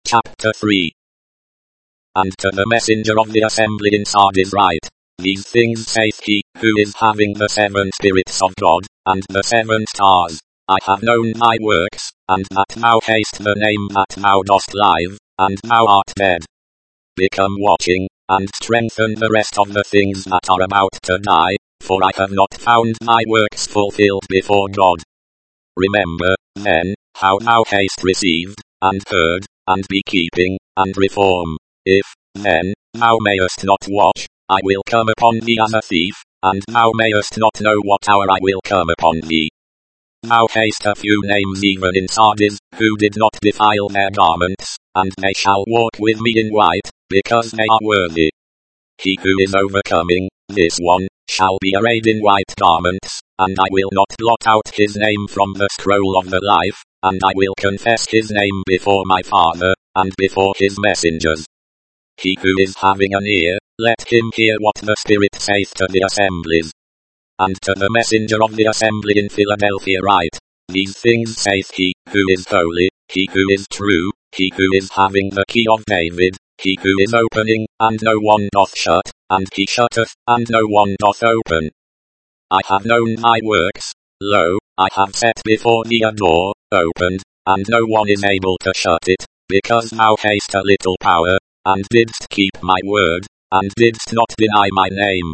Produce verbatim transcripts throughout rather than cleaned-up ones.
Chapter three. And to the messenger of the assembly in Sardis write, These things saith he, who is having the seven spirits of God, and the seven stars. I have known thy works, and that thou hast the name that thou dost live, and thou art dead. Become watching, and strengthen the rest of the things that are about to die, for I have not found thy works fulfilled before God. Remember, then, how thou hast received, and heard, and be keeping, and reform. If, then, thou mayest not watch, I will come upon thee as a thief, and thou mayest not know what hour I will come upon thee. Thou hast a few names even in Sardis, who did not defile their garments, and they shall walk with me in white, because they are worthy. He who is overcoming, this one, shall be arrayed in white garments, and I will not blot out his name from the scroll of the life, and I will confess his name before my Father, and before his messengers. He who is having an ear, let him hear what the Spirit saith to the assemblies. And to the messenger of the assembly in Philadelphia write, These things saith he, who is holy, he who is true, he who is having the key of David, he who is opening, and no one doth shut, and he shutteth, and no one doth open. I have known thy works, lo, I have set before thee a door, opened, and no one is able to shut it, because thou hast a little power, and didst keep my word, and didst not deny my name.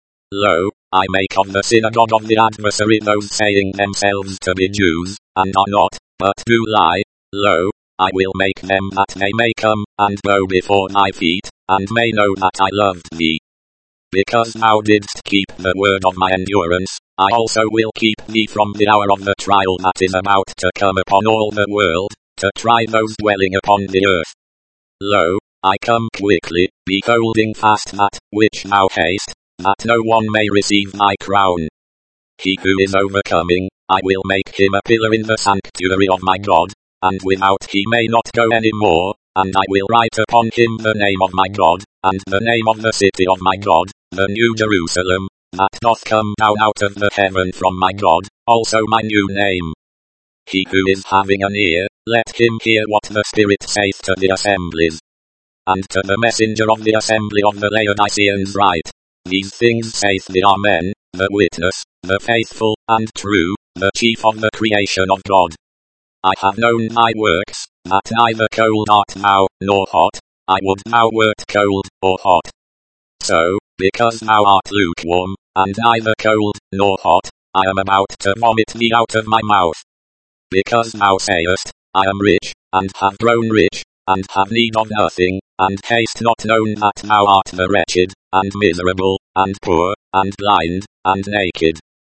Lo, I make of the synagogue of the adversary those saying themselves to be Jews, and are not, but do lie. Lo, I will make them that they may come, and bow before thy feet, and may know that I loved thee. Because thou didst keep the word of my endurance, I also will keep thee from the hour of the trial that is about to come upon all the world, to try those dwelling upon the earth. Lo, I come quickly, be holding fast that which thou hast, that no one may receive thy crown. He who is overcoming, I will make him a pillar in the sanctuary of my God, and without he may not go any more, and I will write upon him the name of my God, and the name of the city of my God, the new Jerusalem, that doth come down out of the heaven from my God, also my new name. He who is having an ear, let him hear what the Spirit saith to the assemblies. And to the messenger of the assembly of the Laodiceans write, These things saith the Amen, the witness, the faithful, and true, the chief of the creation of God. I have known thy works, that neither cold art thou, nor hot. I would thou wert cold, or hot. So, because thou art lukewarm, and neither cold, nor hot, I am about to vomit thee out of my mouth. Because thou sayest, I am rich, and have grown rich, and have need of nothing, and hast not known that thou art the wretched, and miserable, and poor, and blind, and naked.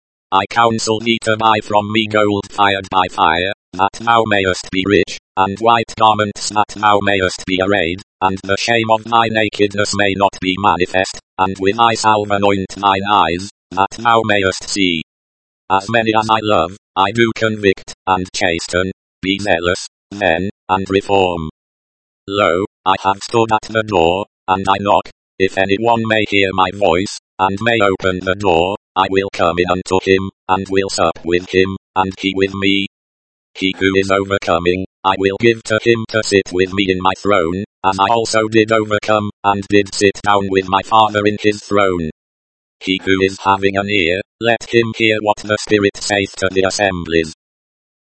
I counsel thee to buy from me gold fired by fire, that thou mayest be rich, and white garments that thou mayest be arrayed, and the shame of thy nakedness may not be manifest, and with thy salve anoint thine eyes, that thou mayest see. As many as I love, I do convict, and chasten. Be zealous, then, and reform. Lo, I have stood at the door, and I knock. If any one may hear my voice, and may open the door, I will come in unto him, and will sup with him, and he with me. He who is overcoming, I will give to him to sit with me in my throne, as I also did overcome, and did sit down with my Father in his throne. He who is having an ear, let him hear what the Spirit saith to the assemblies.